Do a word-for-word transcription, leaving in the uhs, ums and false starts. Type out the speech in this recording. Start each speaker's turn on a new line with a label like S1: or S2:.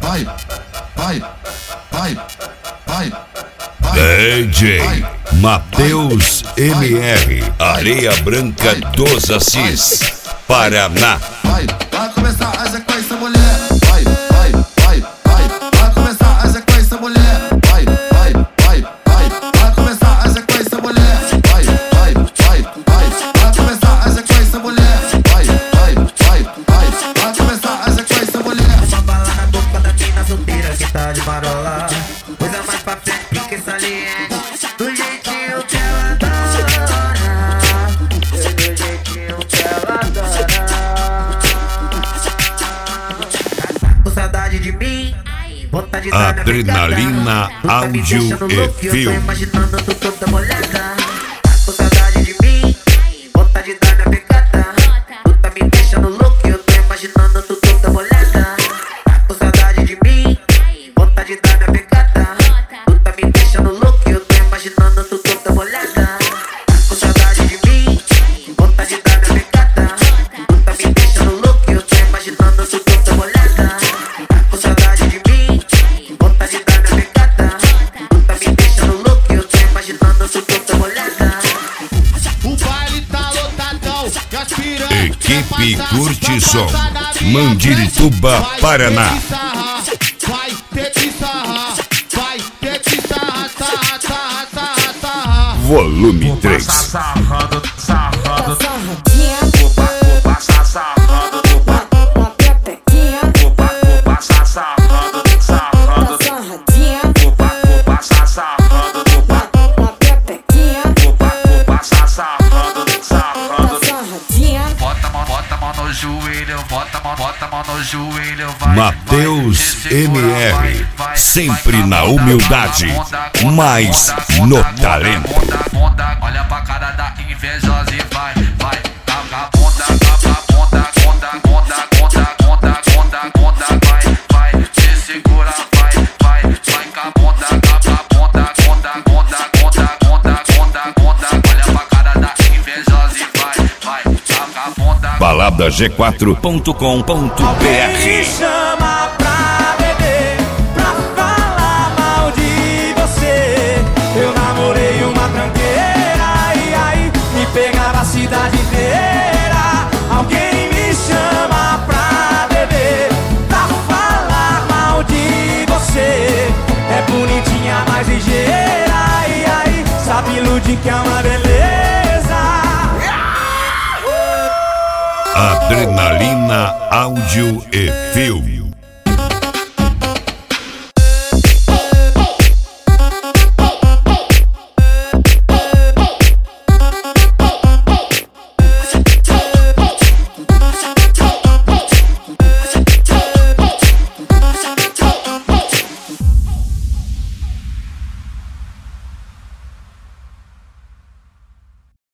S1: vai, vai, vai, vai.
S2: D J Matheus M R, Areia Branca dos Assis, Paraná.
S1: Vai, vai começar a sequência, mulher. Vai, vai, vai, vai. Vai começar a sequência, mulher. Vai, vai, vai, vai. Vai começar a sequência, mulher. Vai, vai, vai, vai. Vai começar a sequência, mulher. Vai, vai, vai, vai. Vai começar a sequência, mulher.
S3: Uma bala na boca da mina solteira que tá de marola. Coisa mais pra frente que saliente. Do jeitinho que ela adora. Do jeitinho que ela adora. Com saudade de mim, vontade de dar
S2: Adrenalina, áudio e filme.
S3: Eu tô imaginando tu toda molhada. Com saudade de mim, vontade de dar minha pegada. Tu tá me deixando louco, eu tô imaginando tu toda molhada. Com saudade de mim, vontade de dar minha pegada. Tu tá me deixando louco, eu tô imaginando tu toda molhada. Com saudade de mim, vontade de dar minha pegada. Tu tá me deixando louco, eu tô imaginando tu toda molhada. Com saudade de mim, vontade de dar minha pegada. Tu tá me deixando louco, eu tô imaginando tu toda molhada.
S4: O baile tá lotadão, e as piranhas
S2: Equipe Curte Som, Mandirituba, Paraná.
S4: vai ter que sarrar, vai ter que sarrar, sarrar, sarrar, sarrar, sarrar.
S2: Volume três.
S5: Sarrando, sarrando,
S6: Sarradinha,
S5: opa, opa, sarrando, opa,
S6: na pepequinha,
S5: opa, opa, sarrando, sarrando,
S6: sarradinha,
S5: opa, opa, sarrando, opa,
S6: na pepequinha,
S5: opa, opa, sarrando, sarrando.
S6: sarradinha.
S5: Bota a mão, bota a mão no joelho, bota a mão, bota a mão no joelho, vai.
S2: Matheus
S5: vai, segura,
S2: M R,
S5: vai, vai,
S2: sempre
S5: vai,
S2: na
S5: vai,
S2: humildade,
S5: monta, monta,
S2: mas
S5: monta,
S2: no
S5: monta,
S2: talento.
S5: monta, monta, olha pra cara da invejosa e vai, vai, taca a ponta, taca a ponta, conta, conta, conta, conta, conta, conta, vai, vai, te segura, vai, vai, vai com a ponta, taca a ponta, conta, conta, conta, conta, conta, conta, olha pra cara da invejosa e vai, vai, taca a ponta.
S2: balada g quatro ponto com ponto b r.
S7: Chama pra beber, pra falar mal de você. Eu namorei uma tranqueira e aí me pegava a cidade inteira. Alguém me chama pra beber, pra falar mal de você. É bonitinha, mais ligeira e aí sabe iludir que é uma beleza.
S2: Adrenalina, áudio e filme.